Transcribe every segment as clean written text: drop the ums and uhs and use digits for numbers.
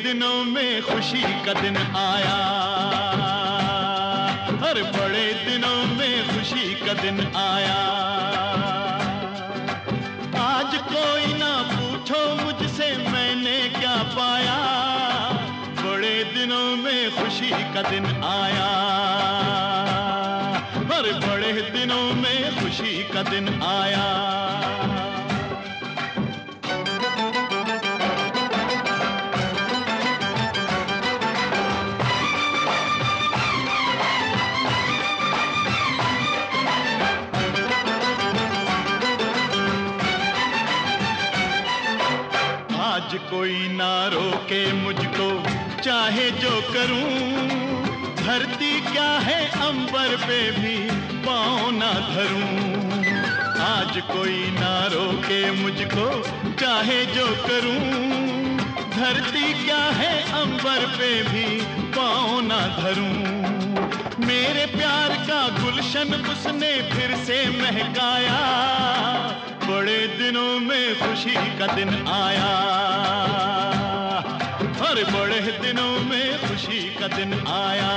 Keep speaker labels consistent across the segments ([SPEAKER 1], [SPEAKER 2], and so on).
[SPEAKER 1] दिनों में खुशी का दिन आया, हर बड़े दिनों में खुशी का दिन आया। आज कोई ना पूछो मुझसे मैंने क्या पाया, बड़े दिनों में खुशी का दिन आया, हर बड़े दिनों में खुशी का दिन आया। आज कोई ना रोके मुझको चाहे जो करूं, धरती क्या है अंबर पे भी पाँव ना धरूं। आज कोई ना रोके मुझको चाहे जो करूं, धरती क्या है अंबर पे भी पाँव ना धरूं। मेरे प्यार का गुलशन उसने फिर से महकाया, बड़े दिनों में खुशी का दिन आया, हर बड़े दिनों में खुशी का दिन आया।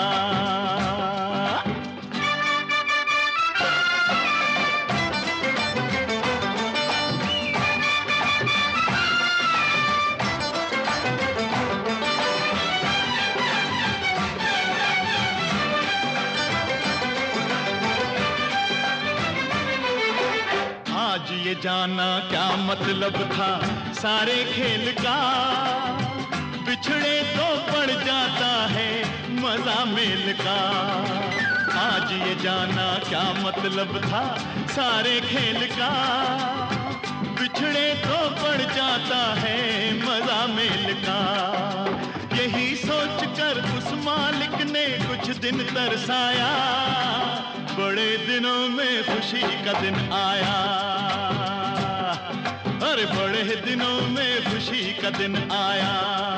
[SPEAKER 1] आज ये जाना क्या मतलब था सारे खेल का, बिछड़े तो पड़ जाता है मजा मेल का। आज ये जाना क्या मतलब था सारे खेल का, बिछड़े तो पड़ जाता है मजा मेल का। यही सोच कर उस मालिक ने कुछ दिन तरसाया, बड़े दिनों में खुशी का दिन आया, हर बड़े दिनों में खुशी का दिन आया।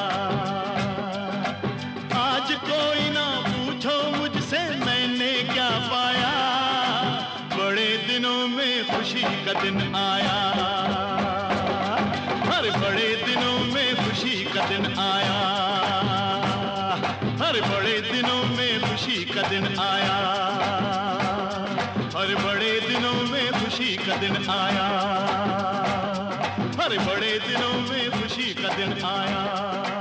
[SPEAKER 1] आज कोई ना पूछो मुझसे मैंने क्या पाया, बड़े दिनों में खुशी का दिन आया, हर बड़े दिनों में खुशी का दिन आया, हर बड़े दिनों में खुशी का दिन आया, हर बड़े दिनों में खुशी का दिन आया, हर बड़े दिनों में खुशी का दिन आया।